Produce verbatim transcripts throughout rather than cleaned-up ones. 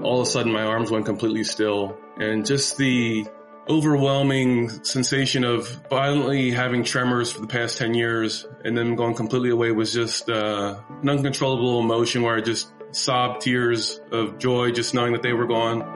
all of a sudden my arms went completely still, and just the overwhelming sensation of violently having tremors for the past ten years and then going completely away was just uh, an uncontrollable emotion where I just sobbed tears of joy just knowing that they were gone.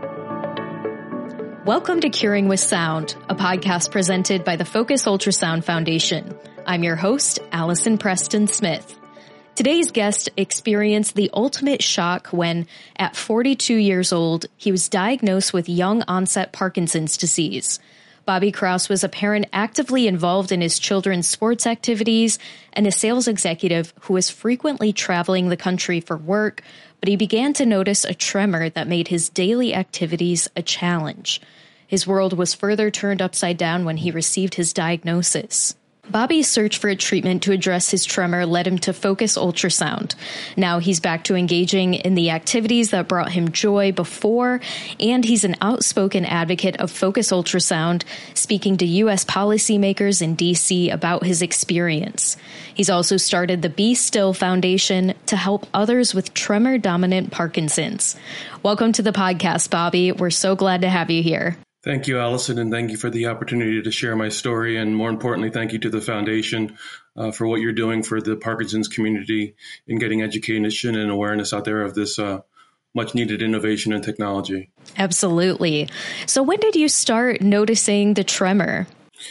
Welcome to Curing with Sound, a podcast presented by the Focus Ultrasound Foundation. I'm your host, Allison Preston Smith. Today's guest experienced the ultimate shock when, at forty-two years old, he was diagnosed with young-onset Parkinson's disease. Bobby Kraus was a parent actively involved in his children's sports activities and a sales executive who was frequently traveling the country for work, but he began to notice a tremor that made his daily activities a challenge. His world was further turned upside down when he received his diagnosis. Bobby's search for a treatment to address his tremor led him to Focus Ultrasound. Now he's back to engaging in the activities that brought him joy before, and he's an outspoken advocate of Focus Ultrasound, speaking to U S policymakers in D C about his experience. He's also started the Be Still Foundation to help others with tremor-dominant Parkinson's. Welcome to the podcast, Bobby. We're so glad to have you here. Thank you, Allison, and thank you for the opportunity to share my story. And more importantly, thank you to the foundation uh, for what you're doing for the Parkinson's community in getting education and awareness out there of this uh, much needed innovation and technology. Absolutely. So when did you start noticing the tremor?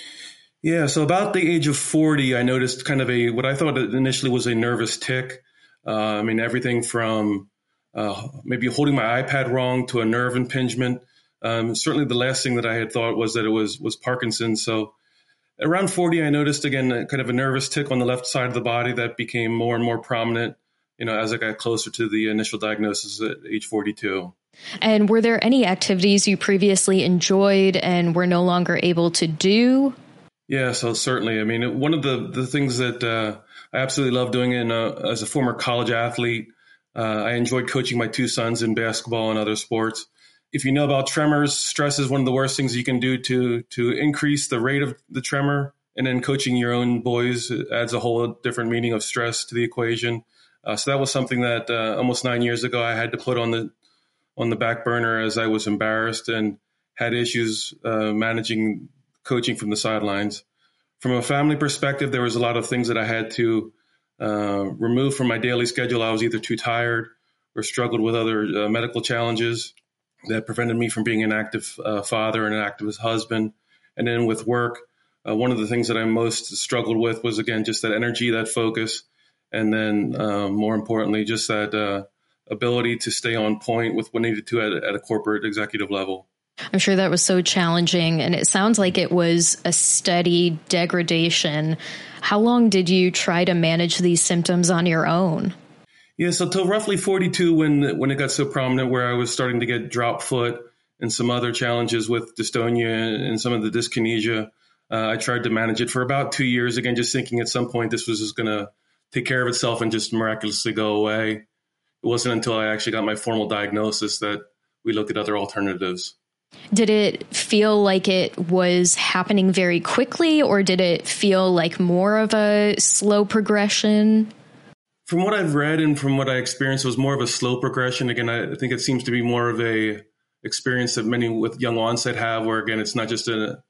Yeah, so about the age of forty, I noticed kind of a, what I thought initially was a nervous tic. Uh, I mean, everything from uh, maybe holding my iPad wrong to a nerve impingement. Um, certainly the last thing that I had thought was that it was was Parkinson's. So around forty, I noticed, again, a, kind of a nervous tic on the left side of the body that became more and more prominent, you know, as I got closer to the initial diagnosis at age forty-two. And were there any activities you previously enjoyed and were no longer able to do? Yeah, so certainly. I mean, one of the, the things that uh, I absolutely love doing in, uh, as a former college athlete, uh, I enjoyed coaching my two sons in basketball and other sports. If you know about tremors, stress is one of the worst things you can do to to increase the rate of the tremor. And then coaching your own boys adds a whole different meaning of stress to the equation. Uh, so that was something that uh, almost nine years ago I had to put on the on the back burner as I was embarrassed and had issues uh, managing coaching from the sidelines. From a family perspective, there was a lot of things that I had to uh, remove from my daily schedule. I was either too tired or struggled with other uh, medical challenges that prevented me from being an active uh, father and an active husband. And then with work, uh, one of the things that I most struggled with was, again, just that energy, that focus, and then uh, more importantly, just that uh, ability to stay on point with what needed to at, at a corporate executive level. I'm sure that was so challenging, and it sounds like it was a steady degradation. How long did you try to manage these symptoms on your own? Yeah, so till roughly forty-two, when when it got so prominent, where I was starting to get drop foot and some other challenges with dystonia and some of the dyskinesia, uh, I tried to manage it for about two years. Again, just thinking at some point this was just going to take care of itself and just miraculously go away. It wasn't until I actually got my formal diagnosis that we looked at other alternatives. Did it feel like it was happening very quickly, or did it feel like more of a slow progression? From what I've read and from what I experienced, it was more of a slow progression. Again, I think it seems to be more of a experience that many with young onset have, where, again, it's not just a,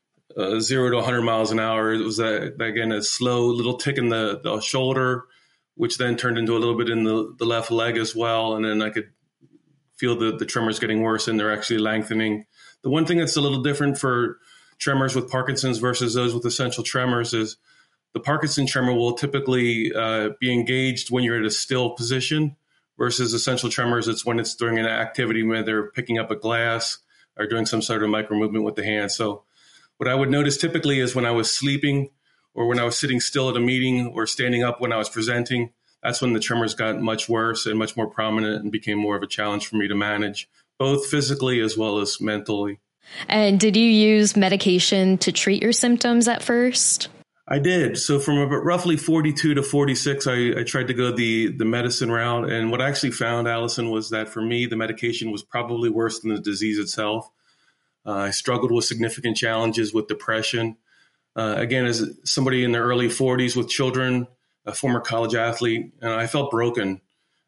a zero to one hundred miles an hour. It was, a, again, a slow little tick in the, the shoulder, which then turned into a little bit in the, the left leg as well. And then I could feel the, the tremors getting worse and they're actually lengthening. The one thing that's a little different for tremors with Parkinson's versus those with essential tremors is the Parkinson tremor will typically uh, be engaged when you're at a still position versus essential tremors. It's when it's during an activity where they're picking up a glass or doing some sort of micro movement with the hand. So what I would notice typically is when I was sleeping or when I was sitting still at a meeting or standing up when I was presenting, that's when the tremors got much worse and much more prominent and became more of a challenge for me to manage, both physically as well as mentally. And did you use medication to treat your symptoms at first? I did. So from about roughly forty-two to forty-six, I, I tried to go the, the medicine route. And what I actually found, Allison, was that for me, the medication was probably worse than the disease itself. Uh, I struggled with significant challenges with depression. Uh, again, as somebody in their early forties with children, a former college athlete, and I felt broken.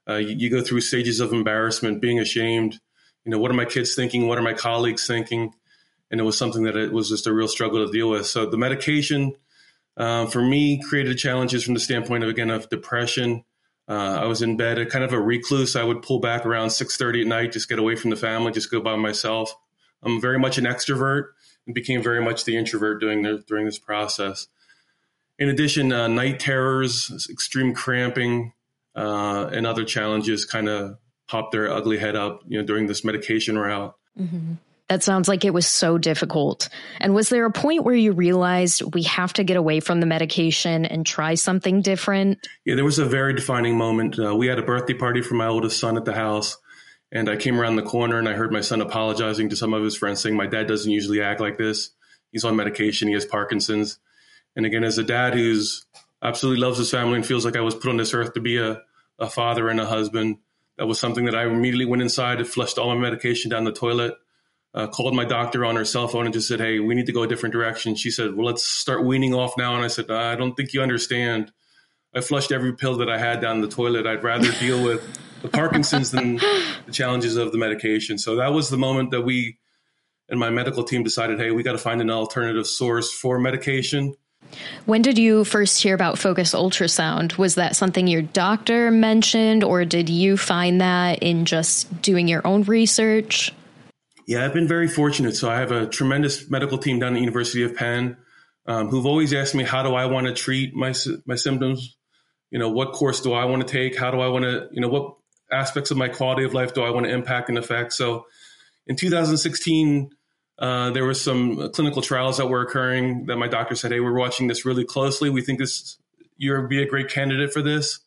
Uh, you, you go through stages of embarrassment, being ashamed. You know, what are my kids thinking? What are my colleagues thinking? And it was something that it was just a real struggle to deal with. So the medication, uh, for me, created challenges from the standpoint of, again, of depression. Uh, I was in bed, a kind of a recluse. I would pull back around six thirty at night, just get away from the family, just go by myself. I'm very much an extrovert and became very much the introvert during the, during this process. In addition, uh, night terrors, extreme cramping, uh, and other challenges kind of popped their ugly head up, you know, during this medication route. Mm-hmm. That sounds like it was so difficult. And was there a point where you realized we have to get away from the medication and try something different? Yeah, there was a very defining moment. Uh, we had a birthday party for my oldest son at the house, and I came around the corner and I heard my son apologizing to some of his friends, saying, my dad doesn't usually act like this. He's on medication. He has Parkinson's. And again, as a dad who's absolutely loves his family and feels like I was put on this earth to be a, a father and a husband, that was something that I immediately went inside and flushed all my medication down the toilet. Uh, called my doctor on her cell phone and just said, hey, we need to go a different direction. She said, well, let's start weaning off now. And I said, I don't think you understand. I flushed every pill that I had down the toilet. I'd rather deal with the Parkinson's than the challenges of the medication. So that was the moment that we and my medical team decided, hey, we got to find an alternative source for medication. When did you first hear about Focus Ultrasound? Was that something your doctor mentioned, or did you find that in just doing your own research? Yeah, I've been very fortunate. So I have a tremendous medical team down at the University of Penn um, who've always asked me, how do I want to treat my my symptoms? You know, what course do I want to take? How do I want to, you know, what aspects of my quality of life do I want to impact and affect? So in two thousand sixteen, uh, there were some clinical trials that were occurring that my doctor said, hey, we're watching this really closely. We think this you'll be a great candidate for this.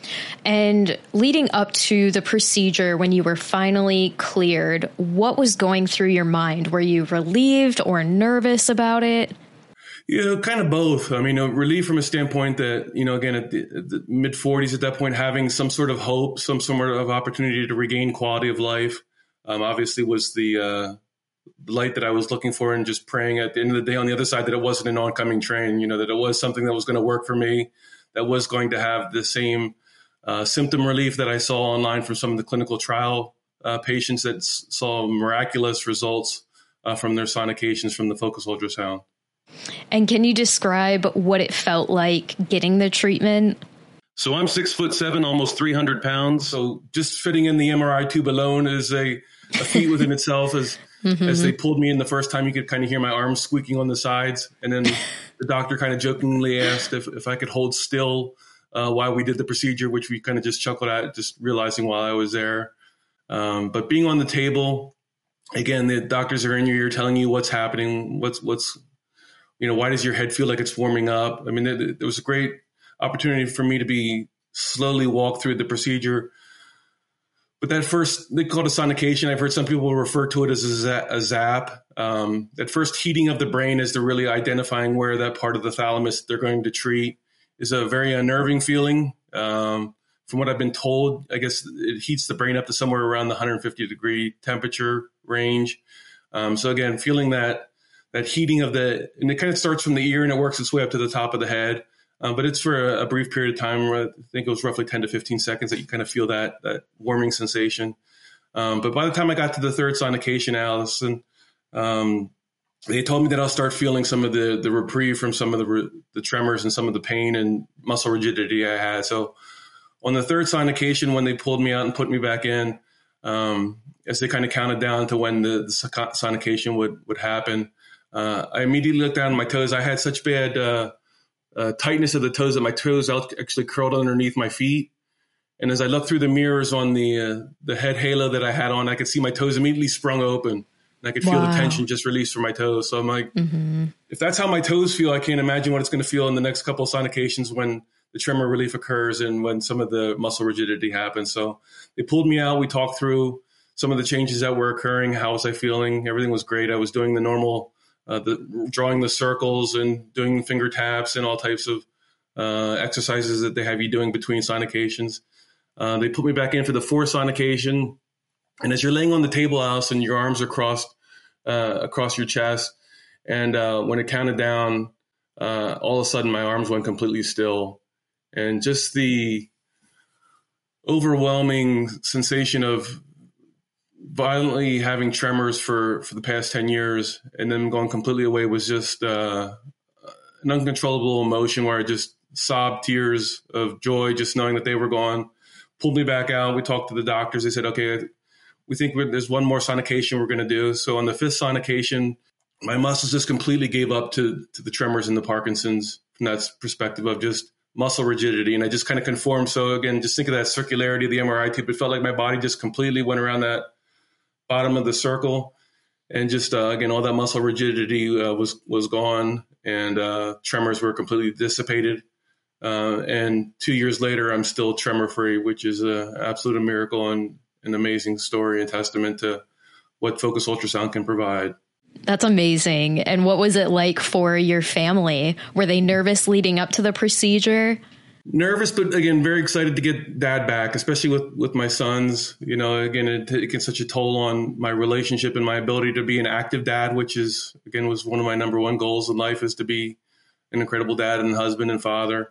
And leading up to the procedure, when you were finally cleared, what was going through your mind? Were you relieved or nervous about it? You know, kind of both. I mean, relieved from a standpoint that, you know, again, at the, the mid forties at that point, having some sort of hope, some sort of opportunity to regain quality of life, um, obviously was the uh, light that I was looking for, and just praying at the end of the day on the other side that it wasn't an oncoming train, you know, that it was something that was going to work for me, that was going to have the same Uh, symptom relief that I saw online from some of the clinical trial uh, patients that s- saw miraculous results uh, from their sonications from the Focus Ultrasound. And can you describe what it felt like getting the treatment? So I'm six foot seven, almost three hundred pounds. So just fitting in the M R I tube alone is a, a feat within itself. As mm-hmm. as they pulled me in the first time, you could kind of hear my arms squeaking on the sides. And then the doctor kind of jokingly asked if, if I could hold still Uh, while we did the procedure, which we kind of just chuckled at, just realizing while I was there. Um, but being on the table, again, the doctors are in your ear telling you what's happening, what's, what's, you know, why does your head feel like it's warming up? I mean, it, it was a great opportunity for me to be slowly walk through the procedure. But that first, they call it a sonication. I've heard some people refer to it as a, a zap. Um, that first heating of the brain as they're really identifying where that part of the thalamus they're going to treat is a very unnerving feeling. Um, from what I've been told, I guess it heats the brain up to somewhere around the one hundred fifty degree temperature range. Um, so again, feeling that that heating of the, and it kind of starts from the ear and it works its way up to the top of the head. Um, but it's for a, a brief period of time. I think it was roughly ten to fifteen seconds that you kind of feel that that warming sensation. Um, but by the time I got to the third sonication, Allison, um, they told me that I'll start feeling some of the, the reprieve from some of the, re, the tremors and some of the pain and muscle rigidity I had. So on the third sonication, when they pulled me out and put me back in, um, as they kind of counted down to when the, the sonication would, would happen, uh, I immediately looked down at my toes. I had such bad uh, uh, tightness of the toes that my toes actually curled underneath my feet. And as I looked through the mirrors on the uh, the head halo that I had on, I could see my toes immediately sprung open. And I could feel wow. the tension just released from my toes. So I'm like, mm-hmm. if that's how my toes feel, I can't imagine what it's going to feel in the next couple of sonications when the tremor relief occurs and when some of the muscle rigidity happens. So they pulled me out. We talked through some of the changes that were occurring. How was I feeling? Everything was great. I was doing the normal, uh, the drawing the circles and doing finger taps and all types of uh, exercises that they have you doing between sonications. Uh, they put me back in for the fourth sonication. And as you're laying on the table, Allison, your arms are crossed uh, across your chest. And uh, when it counted down, uh, all of a sudden my arms went completely still. And just the overwhelming sensation of violently having tremors for, for the past ten years, and then going completely away was just uh, an uncontrollable emotion where I just sobbed tears of joy, just knowing that they were gone. Pulled me back out. We talked to the doctors. They said, okay, we think we're, there's one more sonication we're going to do. So on the fifth sonication, my muscles just completely gave up to, to the tremors and the Parkinson's from that perspective of just muscle rigidity. And I just kind of conformed. So again, just think of that circularity of the M R I tube. It felt like my body just completely went around that bottom of the circle, and just uh, again, all that muscle rigidity uh, was was gone, and uh, tremors were completely dissipated. Uh, and two years later, I'm still tremor free, which is an absolute miracle and an amazing story and testament to what Focus Ultrasound can provide. That's amazing. And what was it like for your family? Were they nervous leading up to the procedure? Nervous, but again, very excited to get Dad back, especially with, with my sons. You know, again, it takes such a toll on my relationship and my ability to be an active dad, which is, again, was one of my number one goals in life, is to be an incredible dad and husband and father.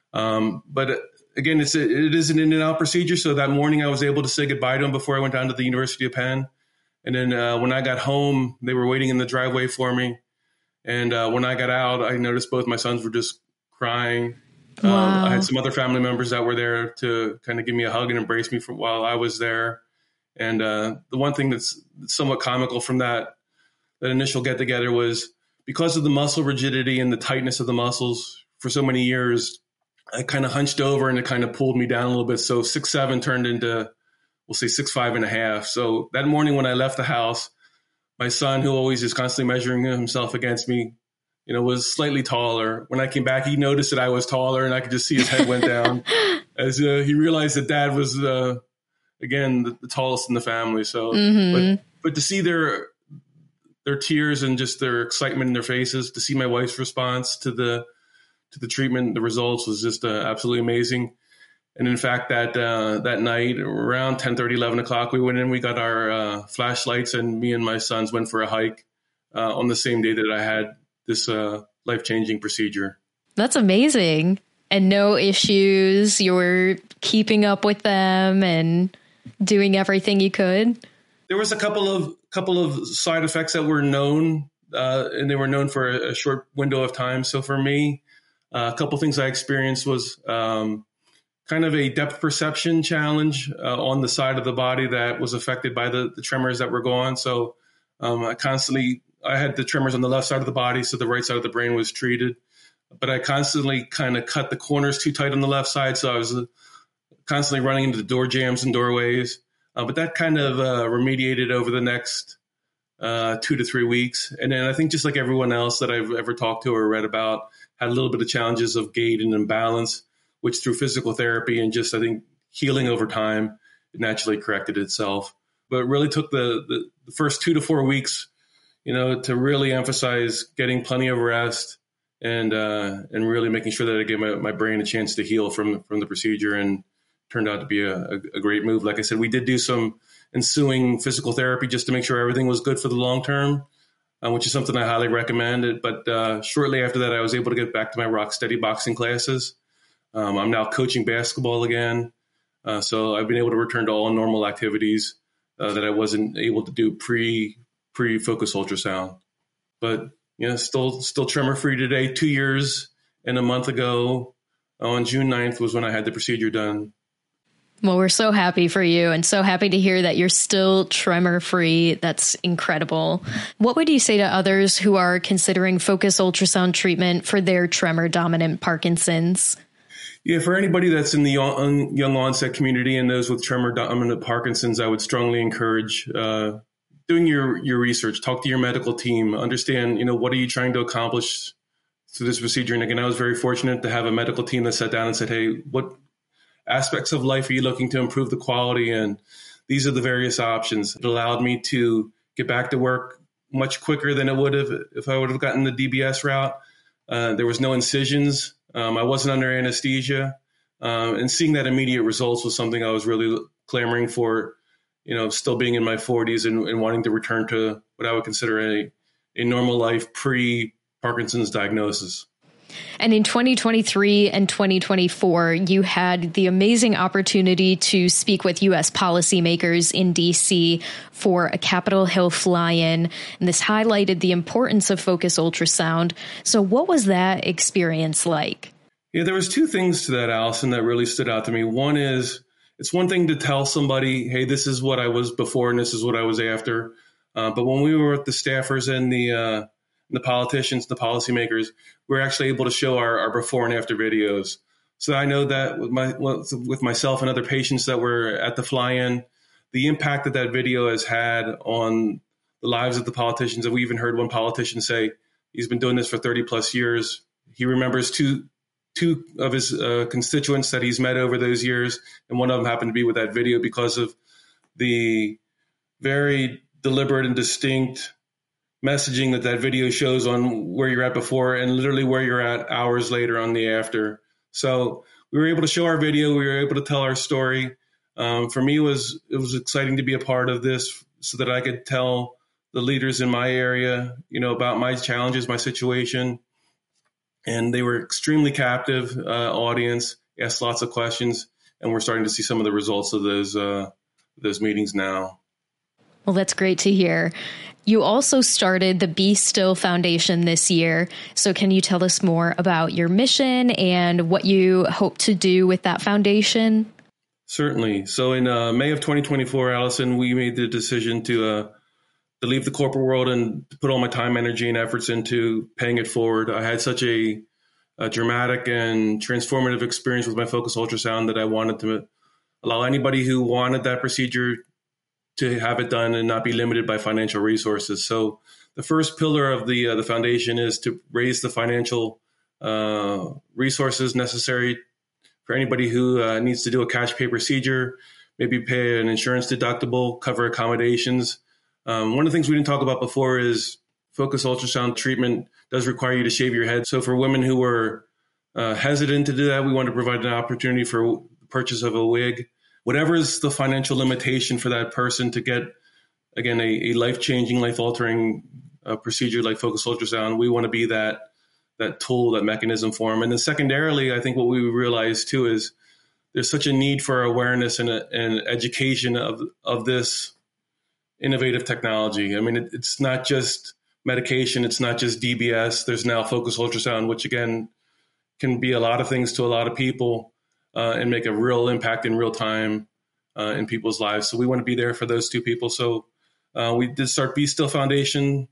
Um, but again, it's a, it is an in and out procedure. So that morning I was able to say goodbye to him before I went down to the University of Penn. And then uh, when I got home, they were waiting in the driveway for me. And uh, when I got out, I noticed both my sons were just crying. Wow. Um, I had some other family members that were there to kind of give me a hug and embrace me for while I was there. And uh, the one thing that's somewhat comical from that, that initial get together was because of the muscle rigidity and the tightness of the muscles for so many years, I kind of hunched over and it kind of pulled me down a little bit. So six, seven turned into, we'll say six, five and a half. So that morning when I left the house, my son, who always is constantly measuring himself against me, you know, was slightly taller. When I came back, he noticed that I was taller, and I could just see his head went down as uh, he realized that Dad was, uh, again, the, the tallest in the family. So, Mm-hmm. but, but to see their their tears and just their excitement in their faces, to see my wife's response to the to the treatment, the results was just uh, absolutely amazing. And in fact, that uh, that night, around ten thirty, eleven o'clock, we went in, we got our uh, flashlights, and me and my sons went for a hike uh, on the same day that I had this uh, life-changing procedure. That's amazing. And no issues. You were keeping up with them and doing everything you could. There was a couple of couple of side effects that were known, uh, and they were known for a, a short window of time. So for me, uh, a couple of things I experienced was um, kind of a depth perception challenge uh, on the side of the body that was affected by the, the tremors that were gone. So um, I constantly, I had the tremors on the left side of the body, so the right side of the brain was treated. But I constantly kind of cut the corners too tight on the left side, so I was constantly running into the door jams and doorways. Uh, but that kind of uh, remediated over the next uh, two to three weeks. And then I think just like everyone else that I've ever talked to or read about, had a little bit of challenges of gait and imbalance, which through physical therapy and just, I think, healing over time, it naturally corrected itself. But it really took the, the, the first two to four weeks, you know, to really emphasize getting plenty of rest and uh, and really making sure that I gave my, my brain a chance to heal from from the procedure, and turned out to be a, a, a great move. Like I said, we did do some ensuing physical therapy just to make sure everything was good for the long term, uh, which is something I highly recommend. But uh, shortly after that, I was able to get back to my rock steady boxing classes. Um, I'm now coaching basketball again. Uh, so I've been able to return to all normal activities uh, that I wasn't able to do pre, pre-Focus Ultrasound. But, you know, still still tremor-free today. Two years and a month ago, on June ninth, was when I had the procedure done. Well, we're so happy for you and so happy to hear that you're still tremor-free. That's incredible. What would you say to others who are considering Focus Ultrasound treatment for their tremor-dominant Parkinson's? Yeah, for anybody that's in the young, young onset community and those with tremor-dominant Parkinson's, I would strongly encourage uh, doing your, your research. Talk to your medical team. Understand, you know, what are you trying to accomplish through this procedure? And again, I was very fortunate to have a medical team that sat down and said, hey, what aspects of life are you looking to improve the quality? And these are the various options. It allowed me to get back to work much quicker than it would have if I would have gotten the D B S route. Uh, there was no incisions. Um, I wasn't under anesthesia. Um, and seeing that immediate results was something I was really clamoring for, you know, still being in my forties and, and wanting to return to what I would consider a, a normal life pre-Parkinson's diagnosis. And in twenty twenty-three and twenty twenty-four, you had the amazing opportunity to speak with U S policymakers in D C for a Capitol Hill fly-in, and this highlighted the importance of focus ultrasound. So what was that experience like? Yeah, there was two things to that, Allison, that really stood out to me. One is, it's one thing to tell somebody, hey, this is what I was before and this is what I was after. Uh, but when we were with the staffers and the uh, the politicians, the policymakers, we're actually able to show our, our before and after videos. So I know that with my with myself and other patients that were at the fly-in, the impact that that video has had on the lives of the politicians. And we even heard one politician say he's been doing this for thirty plus years. He remembers two two of his uh, constituents that he's met over those years, and one of them happened to be with that video because of the very deliberate and distinct messaging that that video shows on where you're at before and literally where you're at hours later on the after. So we were able to show our video. We were able to tell our story. Um, for me, it was, it was exciting to be a part of this so that I could tell the leaders in my area, you know, about my challenges, my situation. And they were extremely captive uh, audience, asked lots of questions, and we're starting to see some of the results of those, uh, those meetings now. Well, that's great to hear. You also started the Be Still Foundation this year. So can you tell us more about your mission and what you hope to do with that foundation? Certainly. So in uh, May of twenty twenty-four, Allison, we made the decision to, uh, to leave the corporate world and to put all my time, energy, and efforts into paying it forward. I had such a, a dramatic and transformative experience with my focus ultrasound that I wanted to allow anybody who wanted that procedure to have it done and not be limited by financial resources. So the first pillar of the uh, the foundation is to raise the financial uh, resources necessary for anybody who uh, needs to do a cash pay procedure, maybe pay an insurance deductible, cover accommodations. Um, one of the things we didn't talk about before is focus ultrasound treatment does require you to shave your head. So for women who were uh, hesitant to do that, we want to provide an opportunity for purchase of a wig. Whatever is the financial limitation for that person to get, again, a, a life-changing, life-altering uh, procedure like focus ultrasound, we want to be that that tool, that mechanism for them. And then secondarily, I think what we realize too is there's such a need for awareness and, and education of of this innovative technology. I mean, it, it's not just medication, it's not just D B S. There's now focus ultrasound, which again can be a lot of things to a lot of people. Uh, and make a real impact in real time uh, in people's lives. So we want to be there for those two people. So uh, we did start Be Still Foundation,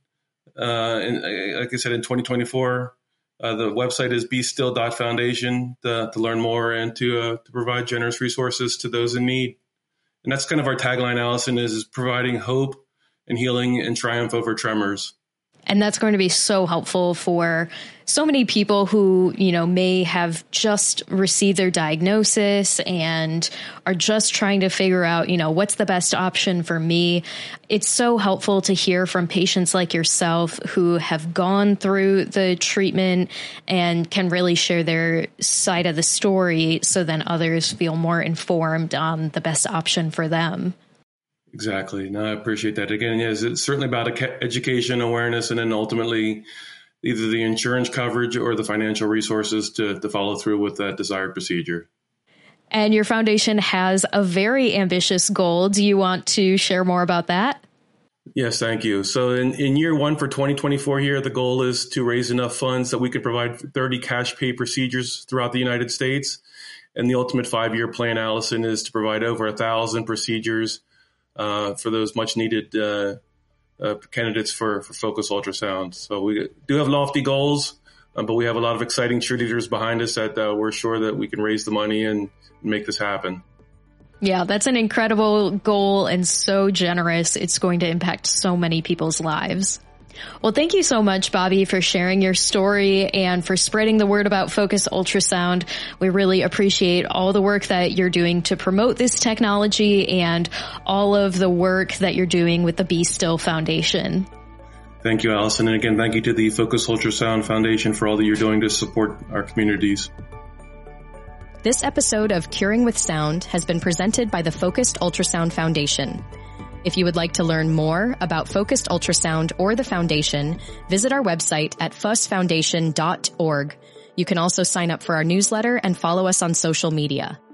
uh, and like I said, in twenty twenty-four. Uh, the website is be still dot foundation to, to learn more and to uh, to provide generous resources to those in need. And that's kind of our tagline, Allison, is, is providing hope and healing and triumph over tremors. And that's going to be so helpful for so many people who, you know, may have just received their diagnosis and are just trying to figure out, you know, what's the best option for me. It's so helpful to hear from patients like yourself who have gone through the treatment and can really share their side of the story so then others feel more informed on the best option for them. Exactly. No, I appreciate that. Again, yes, it's certainly about education, awareness, and then ultimately either the insurance coverage or the financial resources to, to follow through with that desired procedure. And your foundation has a very ambitious goal. Do you want to share more about that? Yes, thank you. So in, in year one for twenty twenty-four here, the goal is to raise enough funds that we could provide thirty cash pay procedures throughout the United States. And the ultimate five-year plan, Allison, is to provide over a thousand procedures Uh, for those much needed uh, uh, candidates for, for focus ultrasound. So we do have lofty goals, uh, but we have a lot of exciting cheerleaders behind us that uh, we're sure that we can raise the money and make this happen. Yeah, that's an incredible goal and so generous. It's going to impact so many people's lives. Well, thank you so much, Bobby, for sharing your story and for spreading the word about focus ultrasound. We really appreciate all the work that you're doing to promote this technology and all of the work that you're doing with the Be Still Foundation. Thank you, Allison. And again, thank you to the Focus Ultrasound Foundation for all that you're doing to support our communities. This episode of Curing with Sound has been presented by the Focused Ultrasound Foundation. If you would like to learn more about Focused Ultrasound or the Foundation, visit our website at fuss foundation dot org. You can also sign up for our newsletter and follow us on social media.